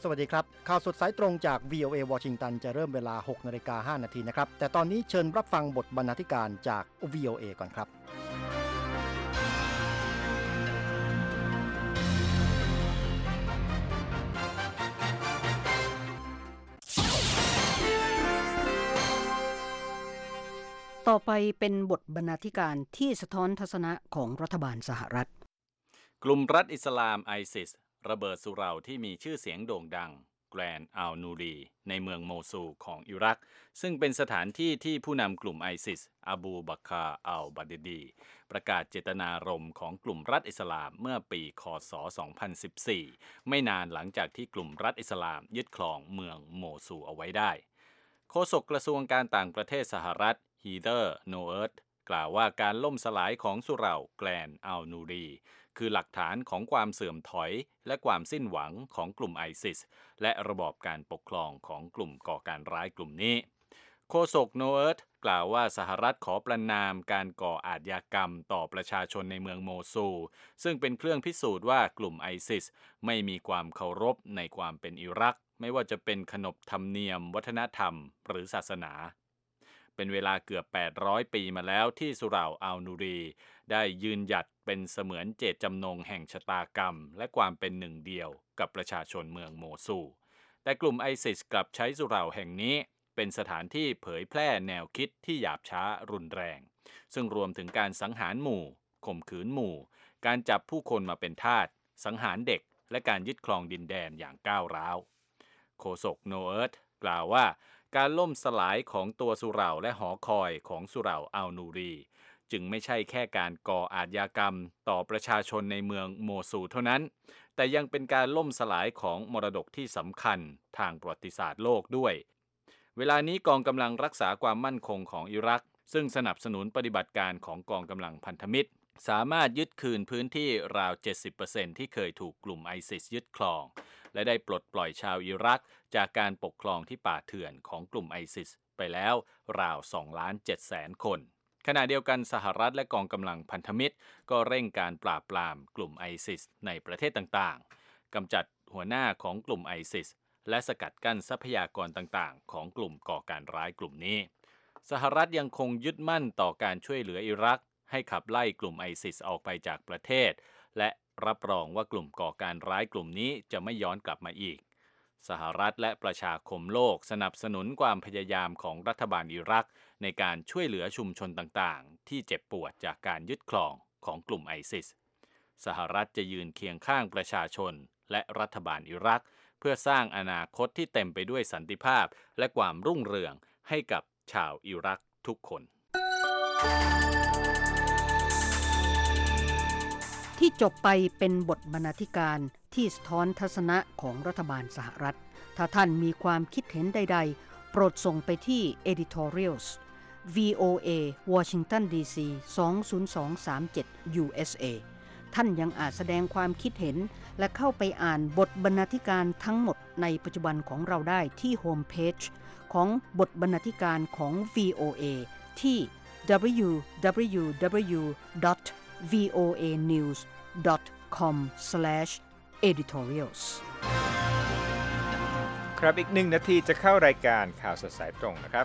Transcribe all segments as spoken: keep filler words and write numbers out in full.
วัสดีครับข่าวสดสายตรงจาก วี โอ เอ วอชิงตันจะเริ่มเวลา หกนาฬิกาห้านาทีนะครับแต่ตอนนี้เชิญรับฟังบทบรรณาธิการจาก วี โอ เอ ก่อนครับต่อไปเป็นบทบรรณาธิการที่สะท้อนทัศนะของรัฐบาลสหรัฐกลุ่มรัฐอิสลามไอซิสระเบิดสุเหร่าที่มีชื่อเสียงโด่งดังแกรนด์อัลนูรีในเมืองโมซูลของอิรักซึ่งเป็นสถานที่ที่ผู้นำกลุ่มไอซิสอบูบักคาร์อัลบาเดดีประกาศเจตนารมณ์ของกลุ่มรัฐอิสลามเมื่อปีค.ศ. สองพันสิบสี่ไม่นานหลังจากที่กลุ่มรัฐอิสลามยึดครองเมืองโมซูลเอาไว้ได้โฆษกกระทรวงการต่างประเทศสหรัฐฮีเธอร์โนเอิร์ธกล่าวว่าการล่มสลายของสุเหร่าแกรนด์อัลนูรีคือหลักฐานของความเสื่อมถอยและความสิ้นหวังของกลุ่มไอซิสและระบอบการปกครองของกลุ่มก่อการร้ายกลุ่มนี้โฆษกโนเอิร์ธกล่าวว่าสหรัฐขอประณามการก่ออาชญากรรมต่อประชาชนในเมืองโมซูลซึ่งเป็นเครื่องพิสูจน์ว่ากลุ่มไอซิสไม่มีความเคารพในความเป็นอิรักไม่ว่าจะเป็นขนบธรรมเนียมวัฒนธรรมหรือศาสนาเป็นเวลาเกือบแปดร้อยปีมาแล้วที่สุเหร่าอัลนูรีได้ยืนหยัดเป็นเสมือนเจตจำนงแห่งชะตากรรมและความเป็นหนึ่งเดียวกับประชาชนเมืองโมซูลแต่กลุ่มไอซิสกลับใช้สุเหร่าแห่งนี้เป็นสถานที่เผยแพร่แนวคิดที่หยาบช้ารุนแรงซึ่งรวมถึงการสังหารหมู่ข่มขืนหมู่การจับผู้คนมาเป็นทาสสังหารเด็กและการยึดครองดินแดนอย่างก้าวร้าวโฆษกโนเอิร์ธกล่าวว่าการล่มสลายของตัวสุเหร่าและหอคอยของสุเหร่าอัลนูรีจึงไม่ใช่แค่การก่ออาชญากรรมต่อประชาชนในเมืองโมซูลเท่านั้นแต่ยังเป็นการล่มสลายของมรดกที่สำคัญทางประวัติศาสตร์โลกด้วยเวลานี้กองกำลังรักษาความมั่นคงของอิรักซึ่งสนับสนุนปฏิบัติการของกองกำลังพันธมิตรสามารถยึดคืนพื้นที่ราว เจ็ดสิบเปอร์เซ็นต์ ที่เคยถูกกลุ่มไอซิสยึดครองและได้ปลดปล่อยชาวอิรักจากการปกครองที่ป่าเถื่อนของกลุ่มไอซิสไปแล้วราว สองล้านเจ็ดแสน คนขณะเดียวกันสหรัฐและกองกำลังพันธมิตรก็เร่งการปราบปรามกลุ่มไอซิสในประเทศต่างๆกำจัดหัวหน้าของกลุ่มไอซิสและสกัดกั้นทรัพยากรต่างๆของกลุ่มก่อการร้ายกลุ่มนี้สหรัฐยังคงยึดมั่นต่อการช่วยเหลืออิรักให้ขับไล่กลุ่มไอซิสออกไปจากประเทศและรับรองว่ากลุ่มก่อการร้ายกลุ่มนี้จะไม่ย้อนกลับมาอีกสหรัฐและประชาคมโลกสนับสนุนความพยายามของรัฐบาลอิรักในการช่วยเหลือชุมชนต่างๆที่เจ็บปวดจากการยึดครองของกลุ่มไอซิสสหรัฐจะยืนเคียงข้างประชาชนและรัฐบาลอิรักเพื่อสร้างอนาคตที่เต็มไปด้วยสันติภาพและความรุ่งเรืองให้กับชาวอิรักทุกคนที่จบไปเป็นบทบรรณาธิการที่สะท้อนทัศนะของรัฐบาลสหรัฐถ้าท่านมีความคิดเห็นใดๆโปรดส่งไปที่ editorials วี โอ เอ Washington ดี ซี สอง ศูนย์สองสามเจ็ด ยู เอส เอ ท่านยังอาจแสดงความคิดเห็นและเข้าไปอ่านบทบรรณาธิการทั้งหมดในปัจจุบันของเราได้ที่โฮมเพจของบทบรรณาธิการของ วี โอ เอ ที่ ดับเบิลยู ดับเบิลยู ดับเบิลยู ดอท วี โอ เอ นิวส์ ดอท คอม สแลช เอดิทอเรียลส์ครับอีกหนึ่งนาทีจะเข้ารายการข่าวสดสายตรงนะครับ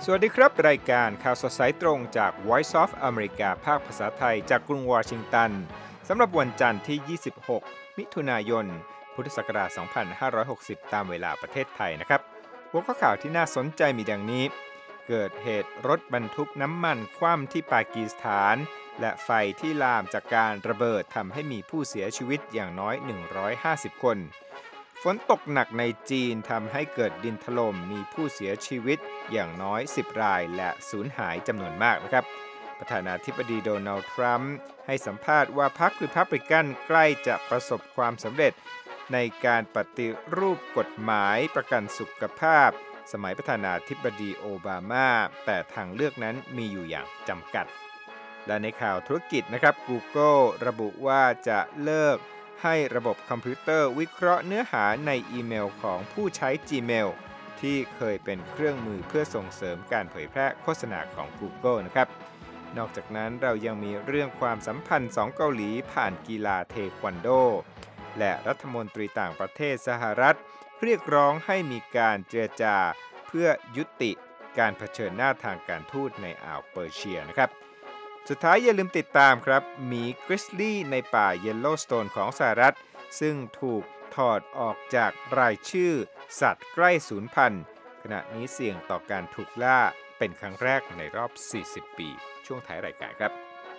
สวัสดีครับรายการข่าวสดสายตรงจาก Voice of America ภาคภาษาไทยจากกรุงวอชิงตันสำหรับวันจันทร์ที่ยี่สิบหกมิถุนายนพุทธศักราชสองพันห้าร้อยหกสิบตามเวลาประเทศไทยนะครับหัวข้อข่าวที่น่าสนใจมีดังนี้เกิดเหตุรถบรรทุกน้ำมันคว่ำที่ปากีสถานและไฟที่ลามจากการระเบิดทำให้มีผู้เสียชีวิตอย่างน้อยหนึ่งร้อยห้าสิบคนฝนตกหนักในจีนทำให้เกิดดินถล่มมีผู้เสียชีวิตอย่างน้อยสิบรายและสูญหายจำนวนมากนะครับประธานาธิบดีโดนัลด์ทรัมป์ให้สัมภาษณ์ว่าพรรครีพับลิกันใกล้จะประสบความสำเร็จในการปฏิรูปกฎหมายประกันสุขภาพสมัยประธานาธิบดีโอบามาแต่ทางเลือกนั้นมีอยู่อย่างจำกัดและในข่าวธุรกิจนะครับ Google ระบุว่าจะเลิกให้ระบบคอมพิวเตอร์วิเคราะห์เนื้อหาในอีเมลของผู้ใช้ Gmail ที่เคยเป็นเครื่องมือเพื่อส่งเสริมการเผยแพร่โฆษณาของ Google นะครับนอกจากนั้นเรายังมีเรื่องความสัมพันธ์สองเกาหลีผ่านกีฬาเทควันโดและรัฐมนตรีต่างประเทศสหรัฐเรียกร้องให้มีการเจรจาเพื่อยุติการเผชิญหน้าทางการทูตในอ่าวเปอร์เซียนะครับสุดท้ายอย่าลืมติดตามครับหมีกริซลี่ในป่าเยลโลว์สโตนของสหรัฐซึ่งถูกถอดออกจากรายชื่อสัตว์ใกล้สูญพันธุ์ขณะนี้เสี่ยงต่อการถูกล่าเป็นครั้งแรกในรอบสี่สิบปีช่วงท้ายรายการครับ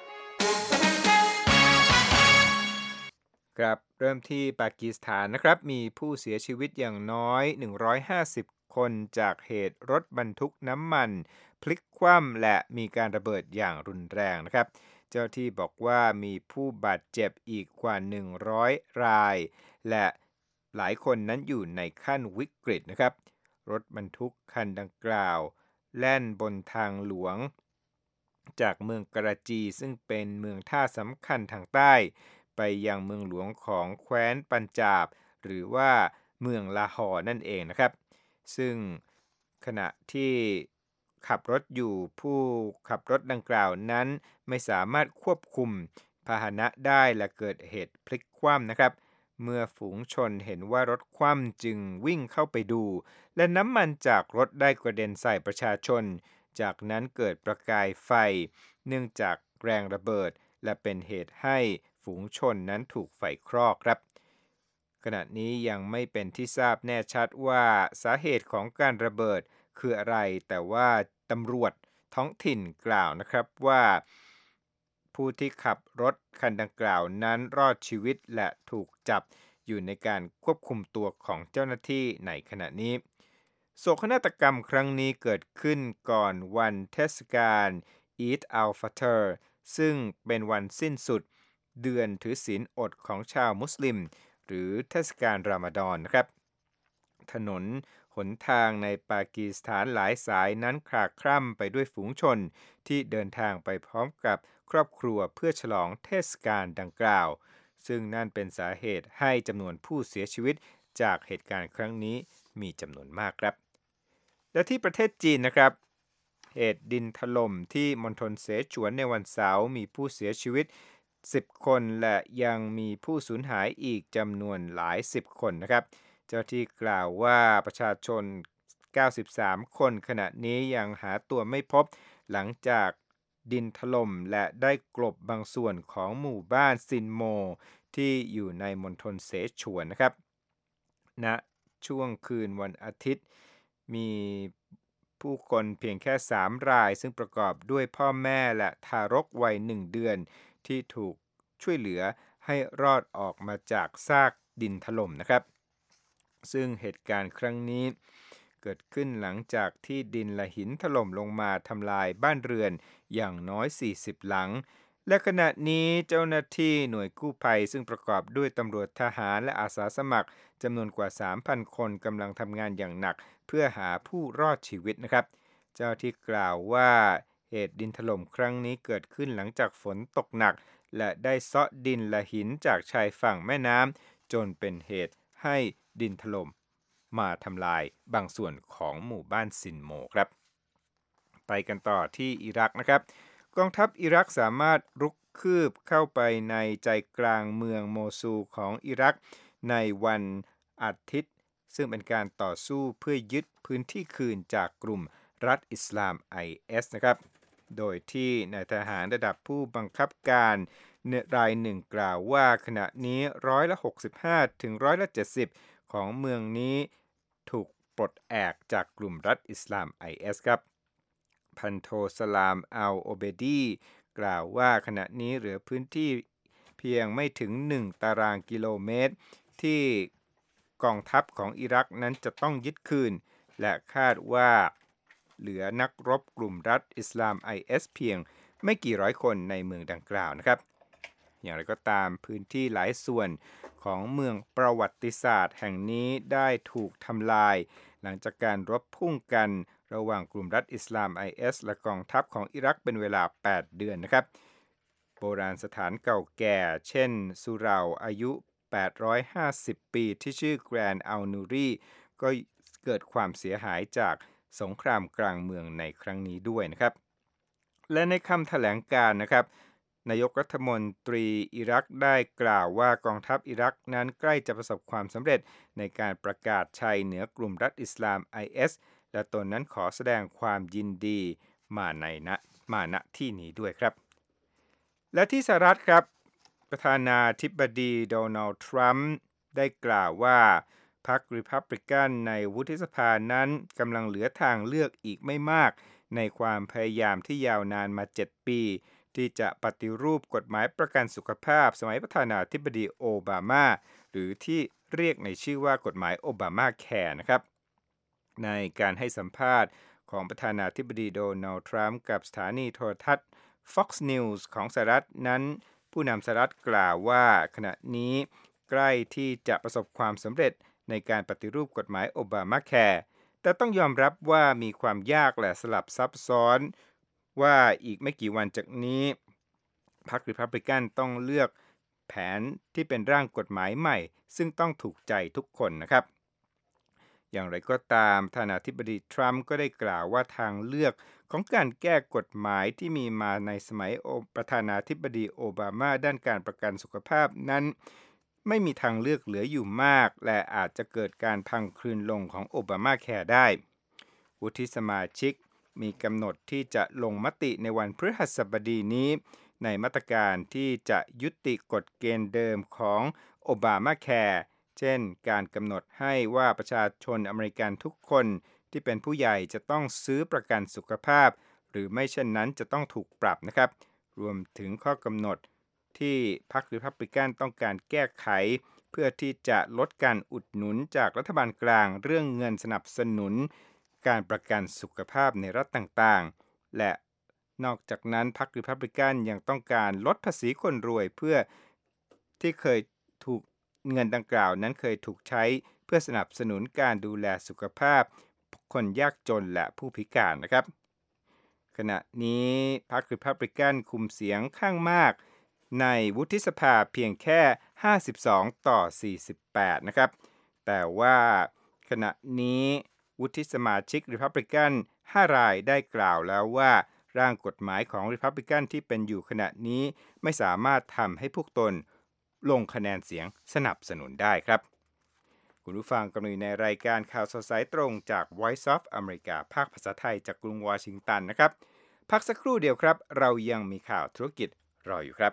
ครับเริ่มที่ปากีสถานนะครับมีผู้เสียชีวิตอย่างน้อยหนึ่งร้อยห้าสิบคนจากเหตุรถบรรทุกน้ำมันพลิกคว่ำและมีการระเบิดอย่างรุนแรงนะครับเจ้าที่บอกว่ามีผู้บาดเจ็บอีกกว่าหนึ่งร้อยรายและหลายคนนั้นอยู่ในขั้นวิกฤตนะครับรถบรรทุกคันดังกล่าวแล่นบนทางหลวงจากเมืองกราจีซึ่งเป็นเมืองท่าสำคัญทางใต้ไปยังเมืองหลวงของแคว้นปัญจาบหรือว่าเมืองลาฮอร์นั่นเองนะครับซึ่งขณะที่ขับรถอยู่ผู้ขับรถดังกล่าวนั้นไม่สามารถควบคุมพาหนะได้และเกิดเหตุพลิกคว่ำนะครับเมื่อฝูงชนเห็นว่ารถคว่ำจึงวิ่งเข้าไปดูและน้ำมันจากรถได้กระเด็นใส่ประชาชนจากนั้นเกิดประกายไฟเนื่องจากแรงระเบิดและเป็นเหตุให้ฝูงชนนั้นถูกไฟคลอกครับขณะนี้ยังไม่เป็นที่ทราบแน่ชัดว่าสาเหตุของการระเบิดคืออะไรแต่ว่าตำรวจท้องถิ่นกล่าวนะครับว่าผู้ที่ขับรถคันดังกล่าวนั้นรอดชีวิตและถูกจับอยู่ในการควบคุมตัวของเจ้าหน้าที่ในขณะนี้โศกนาฏกรรมครั้งนี้เกิดขึ้นก่อนวันเทศกาลอีดอัลฟัตรซึ่งเป็นวันสิ้นสุดเดือนถือศีลอดของชาวมุสลิมหรือเทศกาลรอมฎอนนะครับถนนหนทางในปากีสถานหลายสายนั้นคลาคล่ำไปด้วยฝูงชนที่เดินทางไปพร้อมกับครอบครัวเพื่อฉลองเทศกาลดังกล่าวซึ่งนั่นเป็นสาเหตุให้จำนวนผู้เสียชีวิตจากเหตุการณ์ครั้งนี้มีจำนวนมากครับและที่ประเทศจีนนะครับเหตุดินถล่มที่มณฑลเสฉวนในวันเสาร์มีผู้เสียชีวิตสิบคนและยังมีผู้สูญหายอีกจำนวนหลายสิบคนนะครับเจ้าที่กล่าวว่าประชาชนเก้าสิบสามคนขณะนี้ยังหาตัวไม่พบหลังจากดินถล่มและได้กลบบางส่วนของหมู่บ้านซินโมที่อยู่ในมณฑลเสฉวนนะครับณช่วงคืนวันอาทิตย์มีผู้คนเพียงแค่สามรายซึ่งประกอบด้วยพ่อแม่และทารกวัยหนึ่งเดือนที่ถูกช่วยเหลือให้รอดออกมาจากซากดินถล่มนะครับซึ่งเหตุการณ์ครั้งนี้เกิดขึ้นหลังจากที่ดินและหินถล่มลงมาทำลายบ้านเรือนอย่างน้อยสี่สิบหลังและขณะนี้เจ้าหน้าที่หน่วยกู้ภัยซึ่งประกอบด้วยตำรวจทหารและอาสาสมัครจำนวนกว่า สามพัน คนกำลังทำงานอย่างหนักเพื่อหาผู้รอดชีวิตนะครับเจ้าที่กล่าวว่าเหตุดินถล่มครั้งนี้เกิดขึ้นหลังจากฝนตกหนักและได้เซาะดินและหินจากชายฝั่งแม่น้ำจนเป็นเหตุให้ดินถล่มมาทำลายบางส่วนของหมู่บ้านซินโมครับไปกันต่อที่อิรักนะครับกองทัพอิรักสามารถรุกคืบเข้าไปในใจกลางเมืองโมซูลของอิรักในวันอาทิตย์ซึ่งเป็นการต่อสู้เพื่อยึดพื้นที่คืนจากกลุ่มรัฐอิสลาม ไอ เอส นะครับโดยที่นายทหารระดับผู้บังคับการรายหนึ่งกล่าวว่าขณะนี้ร้อยละหกสิบห้าถึงร้อยละเจ็ดสิบของเมืองนี้ถูกปลดแอกจากกลุ่มรัฐอิสลาม ไอ เอส ครับพันโทสลามอัลโอเบดีกล่าวว่าขณะนี้เหลือพื้นที่เพียงไม่ถึงหนึ่งตารางกิโลเมตรที่กองทัพของอิรักนั้นจะต้องยึดคืนและคาดว่าเหลือนักรบกลุ่มรัฐอิสลาม ไอ เอส เพียงไม่กี่ร้อยคนในเมืองดังกล่าวนะครับอย่างไรก็ตามพื้นที่หลายส่วนของเมืองประวัติศาสตร์แห่งนี้ได้ถูกทำลายหลังจากการรบพุ่งกันระหว่างกลุ่มรัฐอิสลาม ไอ เอส และกองทัพของอิรักเป็นเวลาแปดเดือนนะครับโบราณสถานเก่าแก่เช่นสุเหร่าอายุแปดร้อยห้าสิบปีที่ชื่อแกรนด์อัลนูรีก็เกิดความเสียหายจากสงครามกลางเมืองในครั้งนี้ด้วยนะครับและในคำแถลงการนะครับนายกรัฐมนตรีอิรักได้กล่าวว่ากองทัพอิรักนั้นใกล้จะประสบความสำเร็จในการประกาศชัยเหนือกลุ่มรัฐอิสลาม ไอ เอส และตนนั้นขอแสดงความยินดีมาในณมาณที่นี้ด้วยครับและที่สหรัฐครับประธานาธิบดีโดนัลด์ทรัมป์ได้กล่าวว่าพรรครีพับลิกันในวุฒิสภานั้นกำลังเหลือทางเลือกอีกไม่มากในความพยายามที่ยาวนานมาเจ็ดปีที่จะปฏิรูปกฎหมายประกันสุขภาพสมัยประธานาธิบดีโอบามาหรือที่เรียกในชื่อว่ากฎหมายโอบามาแคร์นะครับในการให้สัมภาษณ์ของประธานาธิบดีโดนัลด์ทรัมป์กับสถานีโทรทัศน์ Fox News ของสหรัฐนั้นผู้นำสหรัฐกล่าวว่าขณะนี้ใกล้ที่จะประสบความสำเร็จในการปฏิรูปกฎหมายโอบามาแคร์แต่ต้องยอมรับว่ามีความยากและสลับซับซ้อนว่าอีกไม่กี่วันจากนี้พรรครีพับลิกันต้องเลือกแผนที่เป็นร่างกฎหมายใหม่ซึ่งต้องถูกใจทุกคนนะครับอย่างไรก็ตามประธานาธิบดีทรัมป์ก็ได้กล่าวว่าทางเลือกของการแก้กฎหมายที่มีมาในสมัยประธานาธิบดีโอบามาด้านการประกันสุขภาพนั้นไม่มีทางเลือกเหลืออยู่มากและอาจจะเกิดการพังคลืนลงของโอบามาแคร์ได้วุฒิสมาชิกมีกำหนดที่จะลงมติในวันพฤหัสบดีนี้ในมาตรการที่จะยุติกฎเกณฑ์เดิมของโอบามาแคร์เช่นการกำหนดให้ว่าประชาชนอเมริกันทุกคนที่เป็นผู้ใหญ่จะต้องซื้อประกันสุขภาพหรือไม่เช่นนั้นจะต้องถูกปรับนะครับรวมถึงข้อกำหนดที่พรรครีพับลิกันต้องการแก้ไขเพื่อที่จะลดการอุดหนุนจากรัฐบาลกลางเรื่องเงินสนับสนุนการประกันสุขภาพในรัฐต่างๆและนอกจากนั้นพรรครีพับลิกันยังต้องการลดภาษีคนรวยเพื่อที่เคยถูกเงินดังกล่าวนั้นเคยถูกใช้เพื่อสนับสนุนการดูแลสุขภาพคนยากจนและผู้พิการนะครับขณะนี้พรรครีพับลิกันคุมเสียงข้างมากในวุฒิสภาเพียงแค่ห้าสิบสองต่อสี่สิบแปดนะครับแต่ว่าขณะนี้วุฒิสมาชิกรีพับลิกันห้ารายได้กล่าวแล้วว่าร่างกฎหมายของรีพับลิกันที่เป็นอยู่ขณะนี้ไม่สามารถทำให้พวกตนลงคะแนนเสียงสนับสนุนได้ครับคุณผู้ฟังกำลังอยู่ในรายการข่าวสดสายตรงจาก Voice of America ภาคภาษาไทยจากกรุงวอชิงตันนะครับพักสักครู่เดียวครับเรายังมีข่าวธุรกิจรออยู่ครับ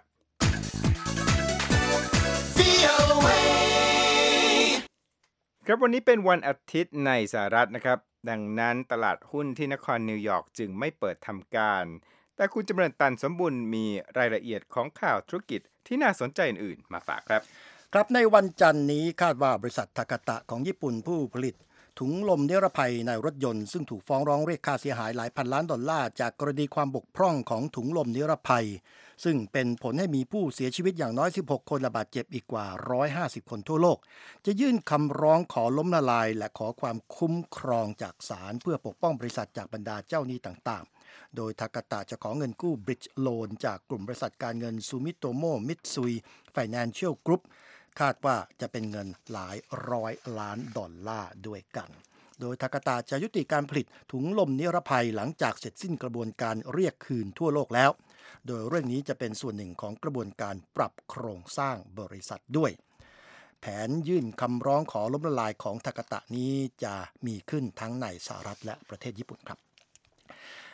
ครับวันนี้เป็นวันอาทิตย์ในสหรัฐนะครับดังนั้นตลาดหุ้นที่นครนิวยอร์กจึงไม่เปิดทำการแต่คุณจำเริญตันสมบุญมีรายละเอียดของข่าวธุรกิจที่น่าสนใจอื่นๆมาฝากครับครับในวันจันทร์นี้คาดว่าบริษัททากาตะของญี่ปุ่นผู้ผลิตถุงลมนิรภัยในรถยนต์ซึ่งถูกฟ้องร้องเรียกค่าเสียหายหลายพันล้านดอลลาร์จากกรณีความบกพร่องของถุงลมนิรภัยซึ่งเป็นผลให้มีผู้เสียชีวิตอย่างน้อยสิบหกคนและบาดเจ็บอีกกว่าหนึ่งร้อยห้าสิบคนทั่วโลกจะยื่นคำร้องขอล้มละลายและขอความคุ้มครองจากศาลเพื่อปกป้องบริษัทจากบรรดาเจ้าหนี้ต่างๆโดยทากาตะจะขอเงินกู้ Bridge Loan จากกลุ่มบริษัทการเงิน Sumitomo Mitsui Financial Group คาดว่าจะเป็นเงินหลายร้อยล้านดอลลาร์ด้วยกันโดยทากาตะจะยุติการผลิตถุงลมนิรภัยหลังจากเสร็จสิ้นกระบวนการเรียกคืนทั่วโลกแล้วโดยเรื่องนี้จะเป็นส่วนหนึ่งของกระบวนการปรับโครงสร้างบริษัทด้วยแผนยื่นคำร้องขอล้มละลายของทากาตะนี้จะมีขึ้นทั้งในสหรัฐและประเทศญี่ปุ่นครับ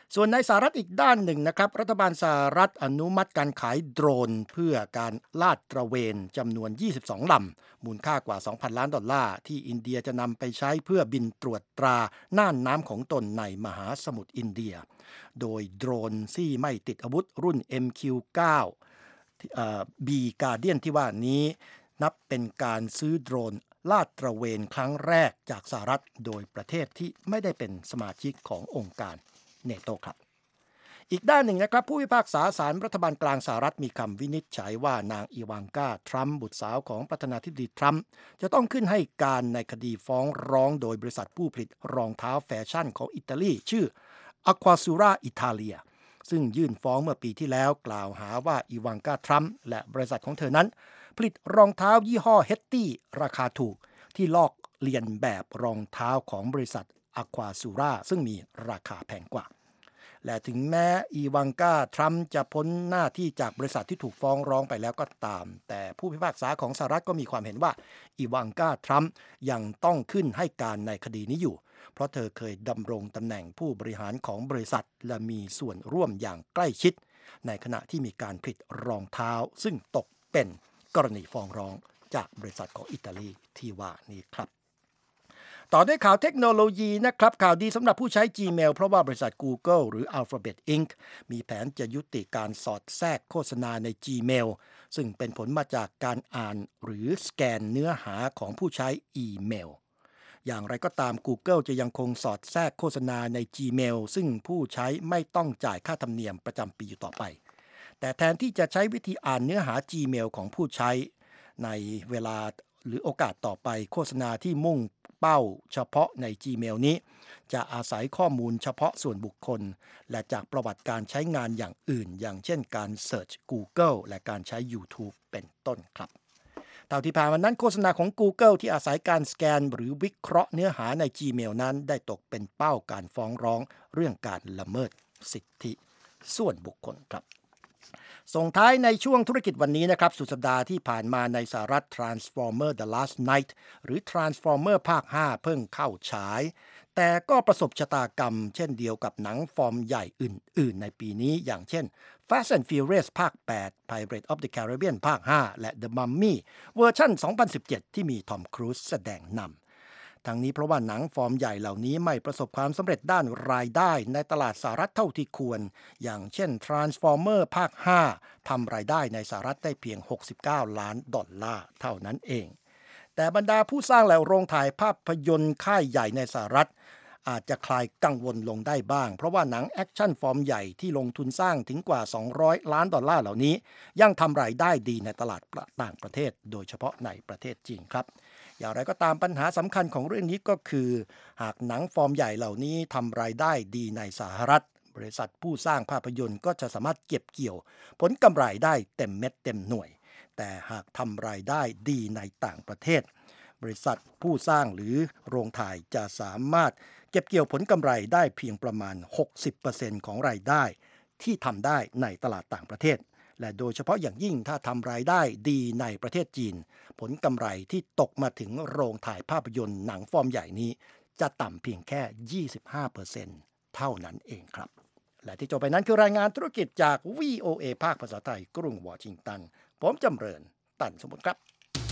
ส่วนในสหรัฐอีกด้านหนึ่งนะครับรัฐบาลสหรัฐอนุมัติการขายโดรนเพื่อการลาดตระเวนจำนวนยี่สิบสองลำมูลค่ากว่า สองพัน ล้านดอลลาร์ที่อินเดียจะนำไปใช้เพื่อบินตรวจตราน่านน้ำของตนในมหาสมุทรอินเดียโดยโดรนที่ไม่ติดอาวุธรุ่น เอ็ม คิว ไนน์ เอ่อ B Guardian ที่ว่านี้นับเป็นการซื้อโดรนลาดตระเวนครั้งแรกจากสหรัฐโดยประเทศที่ไม่ได้เป็นสมาชิกขององค์การเนโตครับอีกด้านหนึ่งนะครับผู้พิพากษาศาลรัฐบาลกลางสหรัฐมีคำวินิจฉัยว่านางอีวานกาทรัมป์บุตรสาวของประธานาธิบดีทรัมป์จะต้องขึ้นให้การในคดีฟ้องร้องโดยบริษัทผู้ผลิตรองเท้าแฟชั่นของอิตาลีชื่อ Aquazzura Italia ซึ่งยื่นฟ้องเมื่อปีที่แล้วกล่าวหาว่าอีวานกาทรัมป์และบริษัทของเธอนั้นผลิตรองเท้ายี่ห้อเฮตตี้ราคาถูกที่ลอกเลียนแบบรองเท้าของบริษัท Aquazzura ซึ่งมีราคาแพงกว่าและถึงแม้อีวานกาทรัมป์จะพ้นหน้าที่จากบริษัทที่ถูกฟ้องร้องไปแล้วก็ตามแต่ผู้พิพากษาของสหรัฐก็มีความเห็นว่าอีวานกาทรัมป์ยังต้องขึ้นให้การในคดีนี้อยู่เพราะเธอเคยดำรงตำแหน่งผู้บริหารของบริษัทและมีส่วนร่วมอย่างใกล้ชิดในขณะที่มีการผลิตรองเท้าซึ่งตกเป็นกรณีฟ้องร้องจากบริษัทของอิตาลีที่ว่านี้ครับต่อด้วยข่าวเทคโนโลยีนะครับข่าวดีสำหรับผู้ใช้ Gmail เพราะว่าบริษัท Google หรือ Alphabet อิงค์ มีแผนจะยุติการสอดแทรกโฆษณาใน Gmail ซึ่งเป็นผลมาจากการอ่านหรือสแกนเนื้อหาของผู้ใช้อีเมลอย่างไรก็ตาม Google จะยังคงสอดแทรกโฆษณาใน Gmail ซึ่งผู้ใช้ไม่ต้องจ่ายค่าธรรมเนียมประจำปีอยู่ต่อไปแต่แทนที่จะใช้วิธีอ่านเนื้อหา Gmail ของผู้ใช้ในเวลาหรือโอกาสต่อไปโฆษณาที่มุ่งเป้าเฉพาะใน Gmail นี้จะอาศัยข้อมูลเฉพาะส่วนบุคคลและจากประวัติการใช้งานอย่างอื่นอย่างเช่นการ Search Google และการใช้ YouTube เป็นต้นครับเท่าที่ผ่านมานั้นโฆษณาของ Google ที่อาศัยการสแกนหรือวิเคราะห์เนื้อหาใน Gmail นั้นได้ตกเป็นเป้าการฟ้องร้องเรื่องการละเมิดสิทธิส่วนบุคคลครับส่งท้ายในช่วงธุรกิจวันนี้นะครับสุดสัปดาห์ที่ผ่านมาในสหรัฐ Transformer The Last Night หรือ Transformer ภาค ห้า เพิ่งเข้าฉายแต่ก็ประสบชะตากรรมเช่นเดียวกับหนังฟอร์มใหญ่อื่นๆในปีนี้อย่างเช่น Fast and Furious ภาค แปด Pirates of the Caribbean ภาค ห้า และ The Mummy เวอร์ชัน สองพันสิบเจ็ด ที่มีทอมครูซแสดงนำทั้งนี้เพราะว่าหนังฟอร์มใหญ่เหล่านี้ไม่ประสบความสำเร็จด้านรายได้ในตลาดสหรัฐเท่าที่ควรอย่างเช่น Transformer ภาค ห้า ทำรายได้ในสหรัฐได้เพียงหกสิบเก้าล้านดอลลาร์เท่านั้นเองแต่บรรดาผู้สร้างและโรงถ่ายภาพยนตร์ค่ายใหญ่ในสหรัฐอาจจะคลายกังวลลงได้บ้างเพราะว่าหนังแอคชั่นฟอร์มใหญ่ที่ลงทุนสร้างถึงกว่าสองร้อยล้านดอลลาร์เหล่านี้ยังทำรายได้ดีในตลาดต่างประเทศโดยเฉพาะในประเทศจีนครับอย่างไรก็ตามปัญหาสำคัญของเรื่องนี้ก็คือหากหนังฟอร์มใหญ่เหล่านี้ทำรายได้ดีในสหรัฐบริษัทผู้สร้างภาพยนตร์ก็จะสามารถเก็บเกี่ยวผลกำไรได้เต็มเม็ดเต็มหน่วยแต่หากทำรายได้ดีในต่างประเทศบริษัทผู้สร้างหรือโรงถ่ายจะสามารถเก็บเกี่ยวผลกำไรได้เพียงประมาณ หกสิบเปอร์เซ็นต์ ของรายได้ที่ทำได้ในตลาดต่างประเทศและโดยเฉพาะอย่างยิ่งถ้าทำรายได้ดีในประเทศจีนผลกำไรที่ตกมาถึงโรงถ่ายภาพยนตร์หนังฟอร์มใหญ่นี้จะต่ำเพียงแค่ ยี่สิบห้าเปอร์เซ็นต์ เท่านั้นเองครับและที่จบไปนั้นคือรายงานธุรกิจจาก วี โอ เอ ภาคภาษาไทยกรุงวอชิงตันผมจำเริญตันสมบูรณ์ครับ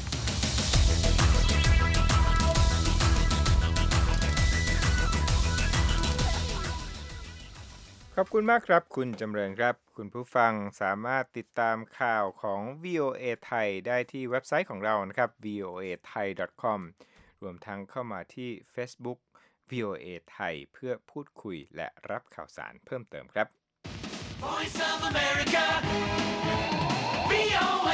ขอบคุณมากครับคุณจำเริญครับคุณผู้ฟังสามารถติดตามข่าวของ วี โอ เอ ไทยได้ที่เว็บไซต์ของเรานะครับ วี โอ เอ ไทย ดอท คอม รวมทั้งเข้ามาที่ Facebook วี โอ เอ ไทยเพื่อพูดคุยและรับข่าวสารเพิ่มเติมครับ Voice of America วี โอ เอ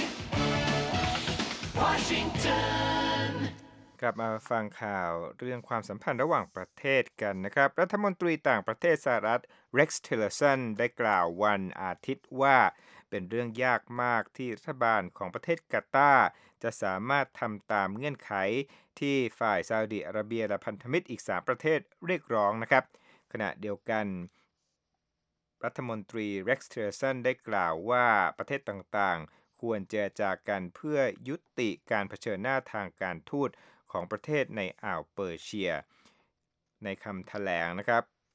Washingtonกลับมาฟังข่าวเรื่องความสัมพันธ์ระหว่างประเทศกันนะครับรัฐมนตรีต่างประเทศสหรัฐ Rex Tillerson ได้กล่าววันอาทิตย์ว่าเป็นเรื่องยากมากที่รัฐบาลของประเทศกาตาร์จะสามารถทำตามเงื่อนไขที่ฝ่ายซาอุดิอาระเบียและพันธมิตรอีกสามประเทศเรียกร้องนะครับขณะเดียวกันรัฐมนตรี Rex Tillerson ได้กล่าวว่าประเทศต่างๆควรเจรจากันเพื่อยุติการเผชิญหน้าทางการทูตของประเทศในอ่าวเปอร์เซียในคำแถลงนะครับป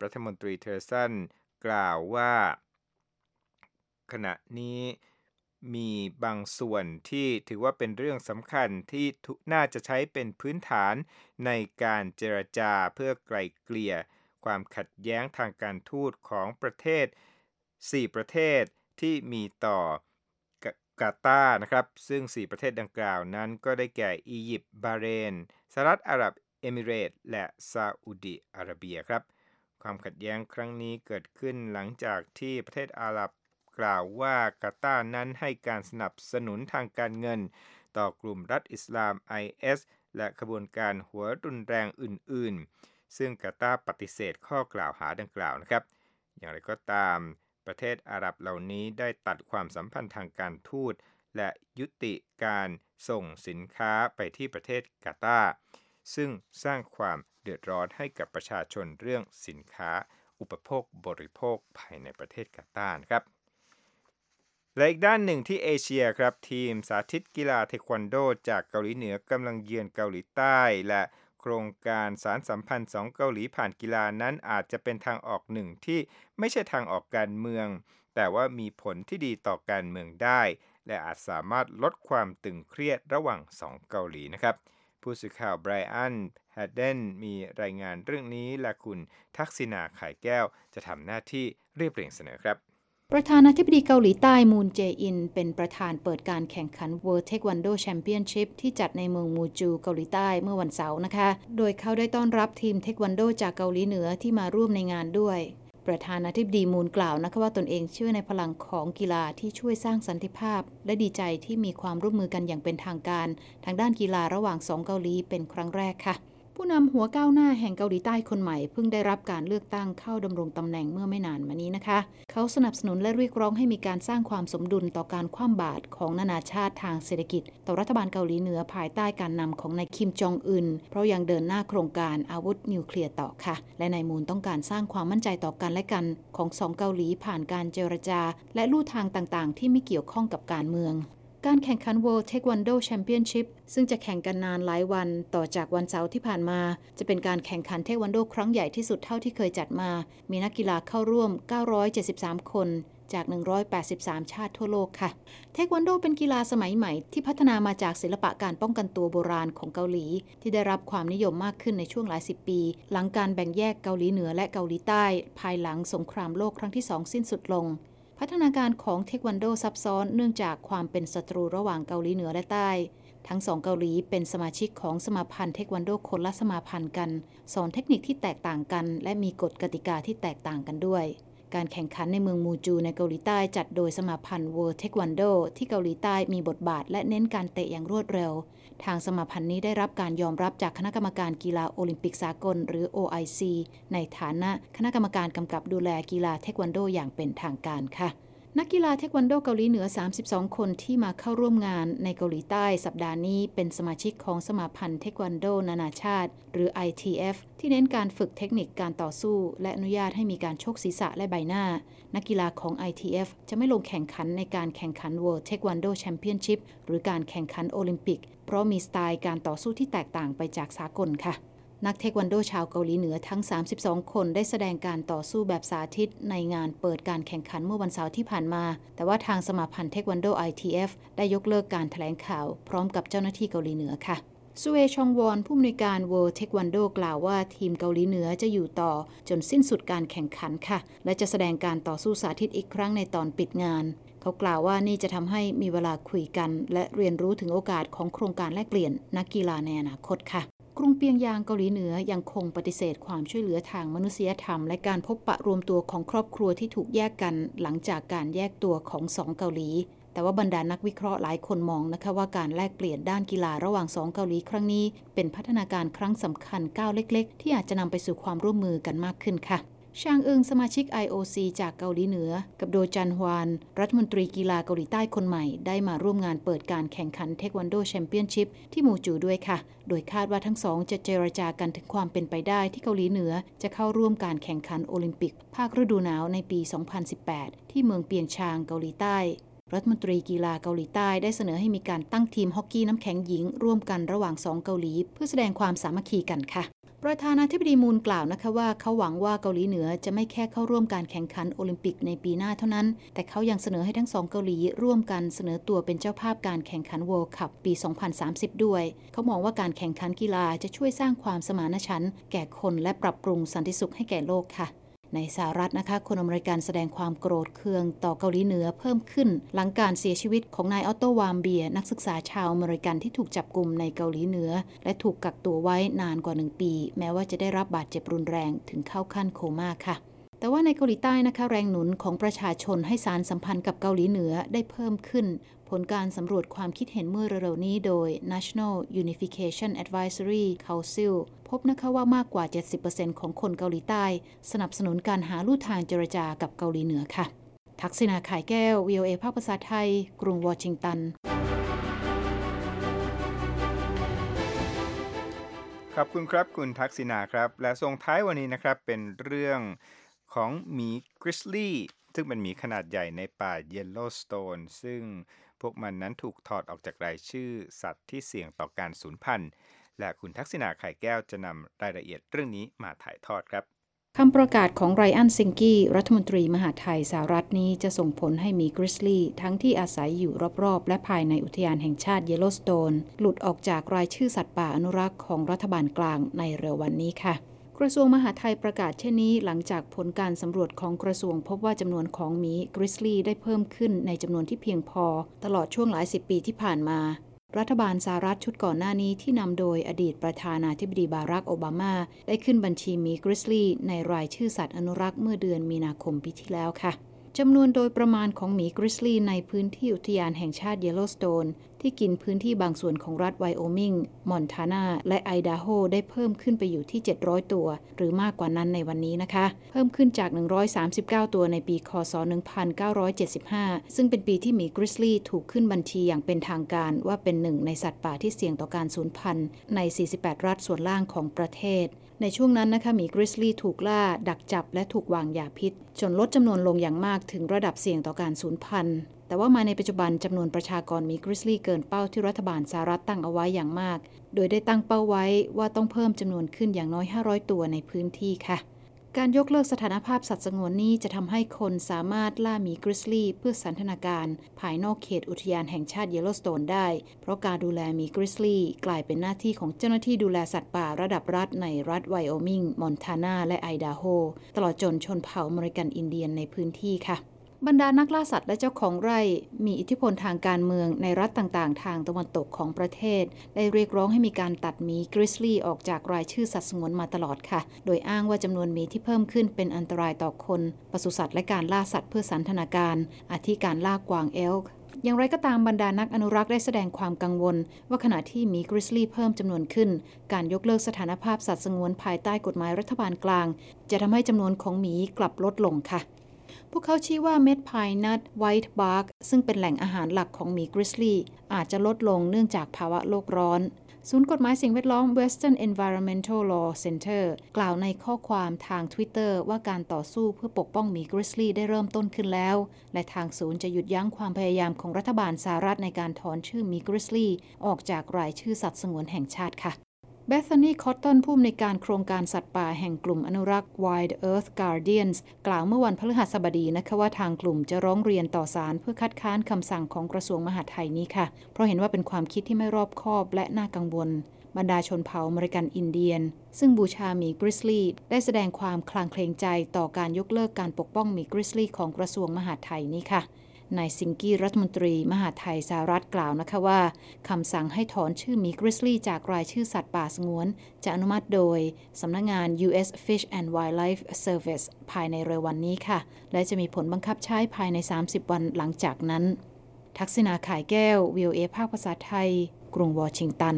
รัฐมนตรีเทเลสันกล่าวว่าขณะนี้มีบางส่วนที่ถือว่าเป็นเรื่องสำคัญที่น่าจะใช้เป็นพื้นฐานในการเจรจาเพื่อไกล่เกลี่ยความขัดแย้งทางการทูตของประเทศสี่ประเทศที่มีต่อกาตาร์นะครับซึ่งสี่ประเทศดังกล่าวนั้นก็ได้แก่อียิปต์บาห์เรนสหรัฐอาหรับเอมิเรตส์และซาอุดิอาระเบียครับความขัดแย้งครั้งนี้เกิดขึ้นหลังจากที่ประเทศอาหรับกล่าวว่ากาตาร์นั้นให้การสนับสนุนทางการเงินต่อกลุ่มรัฐอิสลาม ไอ เอส และขบวนการหัวรุนแรงอื่นๆซึ่งกาตาร์ปฏิเสธข้อกล่าวหาดังกล่าวนะครับอย่างไรก็ตามประเทศอาหรับเหล่านี้ได้ตัดความสัมพันธ์ทางการทูตและยุติการส่งสินค้าไปที่ประเทศกาตาร์ซึ่งสร้างความเดือดร้อนให้กับประชาชนเรื่องสินค้าอุปโภคบริโภคภายในประเทศกาตาร์ครับและอีกด้านหนึ่งที่เอเชียครับทีมสาธิตกีฬาเทควันโดจากเกาหลีเหนือกำลังเยือนเกาหลีใต้และโครงการสานสัมพันธ์สองเกาหลีผ่านกีฬานั้นอาจจะเป็นทางออกหนึ่งที่ไม่ใช่ทางออกการเมืองแต่ว่ามีผลที่ดีต่อการเมืองได้และอาจสามารถลดความตึงเครียดระหว่างสองเกาหลีนะครับผู้สื่อข่าวไบรอันแฮดเดนมีรายงานเรื่องนี้และคุณทักษิณาไข่แก้วจะทำหน้าที่เรียบเรียงเสนอครับประธานาธิบดีเกาหลีใต้มูนเจอินเป็นประธานเปิดการแข่งขัน World Taekwondo Championship ที่จัดในเมืองมูจูเกาหลีใต้เมื่อวันเสาร์นะคะโดยเขาได้ต้อนรับทีมเทควันโดจากเกาหลีเหนือที่มาร่วมในงานด้วยประธานาธิบดีมูนกล่าวนะคะว่าตนเองเชื่อในพลังของกีฬาที่ช่วยสร้างสันติภาพและดีใจที่มีความร่วมมือกันอย่างเป็นทางการทางด้านกีฬาระหว่างสองเกาหลีเป็นครั้งแรกค่ะผู้นำหัวก้าวหน้าแห่งเกาหลีใต้คนใหม่เพิ่งได้รับการเลือกตั้งเข้าดำรงตำแหน่งเมื่อไม่นานมานี้นะคะเขาสนับสนุนและเรียกร้องให้มีการสร้างความสมดุลต่อการคว่ำบาตรของนานาชาติทางเศรษฐกิจต่อรัฐบาลเกาหลีเหนือภายใต้การนำของนายคิมจองอึนเพราะยังเดินหน้าโครงการอาวุธนิวเคลียร์ต่อค่ะและนายมูนต้องการสร้างความมั่นใจต่อกันและกันของสองเกาหลีผ่านการเจรจาและลู่ทางต่างๆที่ไม่เกี่ยวข้องกับการเมืองการแข่งขัน World Taekwondo Championship ซึ่งจะแข่งกันนานหลายวันต่อจากวันเสาร์ที่ผ่านมาจะเป็นการแข่งขันเทควันโดครั้งใหญ่ที่สุดเท่าที่เคยจัดมามีนักกีฬาเข้าร่วมเก้าร้อยเจ็ดสิบสามคนจากหนึ่งร้อยแปดสิบสามชาติทั่วโลกค่ะเทควันโดเป็นกีฬาสมัยใหม่ที่พัฒนามาจากศิลปะการป้องกันตัวโบราณของเกาหลีที่ได้รับความนิยมมากขึ้นในช่วงหลายสิบปีหลังการแบ่งแยกเกาหลีเหนือและเกาหลีใต้ภายหลังสงครามโลกครั้งที่สองสิ้นสุดลงพัฒนาการของเทควันโดซับซ้อนเนื่องจากความเป็นศัตรูระหว่างเกาหลีเหนือและใต้ทั้งสองเกาหลีเป็นสมาชิกของสมาพันธ์เทควันโดคนละสมาพันธ์กันสอนเทคนิคที่แตกต่างกันและมีกฎกติกาที่แตกต่างกันด้วยการแข่งขันในเมืองมูจูในเกาหลีใต้จัดโดยสมาพันธ์ World Taekwondo ที่เกาหลีใต้มีบทบาทและเน้นการเตะอย่างรวดเร็วทางสมาพันธ์นี้ได้รับการยอมรับจากคณะกรรมการกีฬาโอลิมปิกสากลหรือ โอ ไอ ซี ในฐานะคณะกรรมการกำกับดูแลกีฬาเทควันโดอย่างเป็นทางการค่ะนักกีฬาเทควันโดเกาหลีเหนือสามสิบสองคนที่มาเข้าร่วมงานในเกาหลีใต้สัปดาห์นี้เป็นสมาชิกของสมาพันธ์เทควันโดนานาชาติหรือ ไอ ที เอฟ ที่เน้นการฝึกเทคนิคการต่อสู้และอนุญาตให้มีการชกศีรษะและใบหน้านักกีฬาของ ไอ ที เอฟ จะไม่ลงแข่งขันในการแข่งขัน World Taekwondo Championship หรือการแข่งขันโอลิมปิกเพราะมีสไตล์การต่อสู้ที่แตกต่างไปจากสากลค่ะนักเทควันโดชาวเกาหลีเหนือทั้งสามสิบสองคนได้แสดงการต่อสู้แบบสาธิตในงานเปิดการแข่งขันเมื่อวันเสาร์ที่ผ่านมาแต่ว่าทางสมาพันธ์เทควันโด ไอ ที เอฟ ได้ยกเลิกการแถลงข่าวพร้อมกับเจ้าหน้าที่เกาหลีเหนือค่ะซูเอชองวอนผู้อำนวยการ World Taekwondo กล่าวว่าทีมเกาหลีเหนือจะอยู่ต่อจนสิ้นสุดการแข่งขันค่ะและจะแสดงการต่อสู้สาธิตอีกครั้งในตอนปิดงานเขากล่าวว่านี่จะทำให้มีเวลาคุยกันและเรียนรู้ถึงโอกาสของโครงการแลกเปลี่ยนนักกีฬาในอนาคตค่ะกรุงเปียงยางเกาหลีเหนือยังคงปฏิเสธความช่วยเหลือทางมนุษยธรรมและการพบปะรวมตัวของครอบครัวที่ถูกแยกกันหลังจากการแยกตัวของสองเกาหลีแต่ว่าบรรดานักวิเคราะห์หลายคนมองนะคะว่าการแลกเปลี่ยนด้านกีฬาระหว่างสองเกาหลีครั้งนี้เป็นพัฒนาการครั้งสำคัญก้าวเล็กๆที่อาจจะนำไปสู่ความร่วมมือกันมากขึ้นค่ะชางเอิงสมาชิก ไอ โอ ซี จากเกาหลีเหนือกับโดจันฮวานรัฐมนตรีกีฬาเกาหลีใต้คนใหม่ได้มาร่วมงานเปิดการแข่งขันเทควันโดแชมเปี้ยนชิพที่มูจูด้วยค่ะโดยคาดว่าทั้งสองจะเจรจากันถึงความเป็นไปได้ที่เกาหลีเหนือจะเข้าร่วมการแข่งขันโอลิมปิกภาคฤดูหนาวในปี สองพันสิบแปด ที่เมืองเปียงชางเกาหลีใต้รัฐมนตรีกีฬาเกาหลีใต้ได้เสนอให้มีการตั้งทีมฮอกกี้น้ำแข็งหญิงร่วมกันระหว่างสองเกาหลีเพื่อแสดงความสามัคคีกันค่ะประธานาธิบดีมูนกล่าวนะคะว่าเขาหวังว่าเกาหลีเหนือจะไม่แค่เข้าร่วมการแข่งขันโอลิมปิกในปีหน้าเท่านั้นแต่เขายังเสนอให้ทั้งสองเกาหลีร่วมกันเสนอตัวเป็นเจ้าภาพการแข่งขัน World Cup ปี สองพันสามสิบ ด้วยเขามองว่าการแข่งขันกีฬาจะช่วยสร้างความสมานฉันท์แก่คนและปรับปรุงสันติสุขให้แก่โลกค่ะในสหรัฐนะคะคนอเมริกันแสดงความโกรธเคืองต่อเกาหลีเหนือเพิ่มขึ้นหลังการเสียชีวิตของนายออตโตวามเบียนักศึกษาชาวอเมริกันที่ถูกจับกุมในเกาหลีเหนือและถูกกักตัวไว้นานกว่าหนึ่งปีแม้ว่าจะได้รับบาดเจ็บรุนแรงถึงเข้าขั้นโคม่าค่ะแต่ว่าในเกาหลีใต้นะคะแรงหนุนของประชาชนให้สานสัมพันธ์กับเกาหลีเหนือได้เพิ่มขึ้นผลการสำรวจความคิดเห็นเมื่อเร็วๆนี้โดย National Unification Advisory Council พบนะคะว่ามากกว่า เจ็ดสิบเปอร์เซ็นต์ ของคนเกาหลีใต้สนับสนุนการหาลู่ทางเจรจากับเกาหลีเหนือค่ะทักษิณา ข่ายแก้ว วี โอ เอ ภาคภาษาไทยกรุงวอชิงตันขอบคุณครับคุณทักษิณาครับและส่งท้ายวันนี้นะครับเป็นเรื่องของหมีกริซลี่ซึ่งเป็นหมีขนาดใหญ่ในป่าเยลโลว์สโตนซึ่งพวกมันนั้นถูกถอดออกจากรายชื่อสัตว์ที่เสี่ยงต่อการสูญพันธุ์และคุณทักษิณา ไข่แก้วจะนำรายละเอียดเรื่องนี้มาถ่ายทอดครับคำประกาศของไรอันซิงกี้รัฐมนตรีมหาดไทยสหรัฐนี้จะส่งผลให้หมีกริซลี่ทั้งที่อาศัยอยู่รอบๆและภายในอุทยานแห่งชาติเยลโลว์สโตนหลุดออกจากรายชื่อสัตว์ป่าอนุรักษ์ของรัฐบาลกลางในเร็ววันนี้ค่ะกระทรวงมหาดไทยประกาศเช่นนี้หลังจากผลการสำรวจของกระทรวงพบว่าจำนวนของหมีกริซลี่ได้เพิ่มขึ้นในจำนวนที่เพียงพอตลอดช่วงหลายสิบปีที่ผ่านมารัฐบาลสหรัฐชุดก่อนหน้านี้ที่นำโดยอดีตประธานาธิบดีบารักโอบามาได้ขึ้นบัญชีหมีกริซลี่ในรายชื่อสัตว์อนุรักษ์เมื่อเดือนมีนาคมปีที่แล้วค่ะจำนวนโดยประมาณของหมีกริซลี่ในพื้นที่อุทยานแห่งชาติเยลโลว์สโตนที่กินพื้นที่บางส่วนของรัฐไวโอมิงมอนทานาและไอดาโฮได้เพิ่มขึ้นไปอยู่ที่เจ็ดร้อยตัวหรือมากกว่านั้นในวันนี้นะคะเพิ่มขึ้นจากหนึ่งร้อยสามสิบเก้าตัวในปีคศหนึ่งพันเก้าร้อยเจ็ดสิบห้าซึ่งเป็นปีที่หมีกริซลี่ถูกขึ้นบัญชีอย่างเป็นทางการว่าเป็นหนึ่งในสัตว์ป่าที่เสี่ยงต่อการสูญพันธุ์ในสี่สิบแปดรัฐส่วนล่างของประเทศในช่วงนั้นนะคะหมีกริซลี่ถูกล่าดักจับและถูกวางยาพิษจนลดจำนวนลงอย่างมากถึงระดับเสี่ยงต่อการสูญพันธุ์แต่ว่ามาในปัจจุบันจำนวนประชากรหมีกริซลี่เกินเป้าที่รัฐบาลสหรัฐตั้งเอาไว้อย่างมากโดยได้ตั้งเป้าไว้ว่าต้องเพิ่มจำนวนขึ้นอย่างน้อยห้าร้อยตัวในพื้นที่ค่ะการยกเลิกสถานภาพสัตว์สงวนนี้จะทำให้คนสามารถล่าหมีกริซลี่เพื่อสันทนาการภายนอกเขตอุทยานแห่งชาติเยลโลว์สโตนได้เพราะการดูแลหมีกริซลี่กลายเป็นหน้าที่ของเจ้าหน้าที่ดูแลสัตว์ป่าระดับรัฐในรัฐไวโอมิงมอนทานาและไอดาโฮตลอดจนชนเผ่าอเมริกันอินเดียนในพื้นที่ค่ะบรรดานักล่าสัตว์และเจ้าของไร่มีอิทธิพลทางการเมืองในรัฐต่างๆทางตะวันตกของประเทศได้เรียกร้องให้มีการตัดหมีกริซลี่ออกจากรายชื่อสัตว์สงวนมาตลอดค่ะโดยอ้างว่าจำนวนหมีที่เพิ่มขึ้นเป็นอันตรายต่อคนปศุสัตว์และการล่าสัตว์เพื่อสันทนาการอาทิการล่ากวางเอลค์อย่างไรก็ตามบรรดานักอนุรักษ์ได้แสดงความกังวลว่าขณะที่หมีกริซลี่เพิ่มจำนวนขึ้นการยกเลิกสถานภาพสัตว์สงวนภายใต้กฎหมายรัฐบาลกลางจะทำให้จำนวนของหมีกลับลดลงค่ะพวกเขาชี้ว่าเม็ดพายนัทไวท์บาร์กซึ่งเป็นแหล่งอาหารหลักของหมีกริซลี่อาจจะลดลงเนื่องจากภาวะโลกร้อนศูนย์กฎหมายสิ่งแวดล้อม Western Environmental Law Center กล่าวในข้อความทาง Twitter ว่าการต่อสู้เพื่อปกป้องหมีกริซลี่ได้เริ่มต้นขึ้นแล้วและทางศูนย์จะหยุดยั้งความพยายามของรัฐบาลสหรัฐในการถอนชื่อหมีกริซลี่ออกจากรายชื่อสัตว์สงวนแห่งชาติค่ะเบธานีคอตตันผู้อำนวยการโครงการสัตว์ป่าแห่งกลุ่มอนุรักษ์ Wild Earth Guardians กล่าวเมื่อวันพฤหัสบดีนะคะว่าทางกลุ่มจะร้องเรียนต่อศาลเพื่อคัดค้านคำสั่งของกระทรวงมหาดไทยนี้ค่ะเพราะเห็นว่าเป็นความคิดที่ไม่รอบคอบและน่ากังวลบรรดาชนเผ่าอเมริกันอินเดียนซึ่งบูชาหมีกริซลี่ได้แสดงความคลางเคลงใจต่อการยกเลิกการปกป้องหมีกริซลี่ของกระทรวงมหาดไทยนี้ค่ะนายซิงกี้รัฐมนตรีมหาดไทยสหรัฐกล่าวนะคะว่าคำสั่งให้ถอนชื่อหมีกริซลี่จากรายชื่อสัตว์ป่าสงวนจะอนุมัติโดยสำนักงาน ยู เอส Fish and Wildlife Service ภายในเร็ววันนี้ค่ะและจะมีผลบังคับใช้ภายในสามสิบวันหลังจากนั้นทักษิณา ข่ายแก้ว วี โอ เอ ภาคภาษาไทยกรุงวอชิงตัน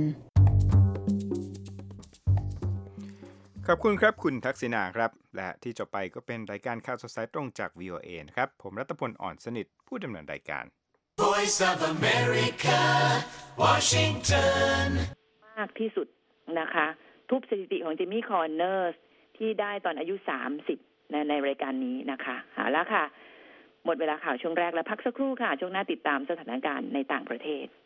ขอบคุณครับคุณทักษิณาครับและที่จบไปก็เป็นรายการข่าวสดสายตรงจาก วี โอ เอ นะครับผมรัตพล อ่อนสนิทผู้ดำเนินรายการ Voice of America Washington มากที่สุดนะคะทุบสถิติของจิมมี่คอร์เนอร์สที่ได้ตอนอายุสามสิบในในรายการนี้นะคะเอาละค่ะหมดเวลาข่าวช่วงแรกแล้วพักสักครู่ค่ะช่วงหน้าติดตามสถานการณ์ในต่างประเทศ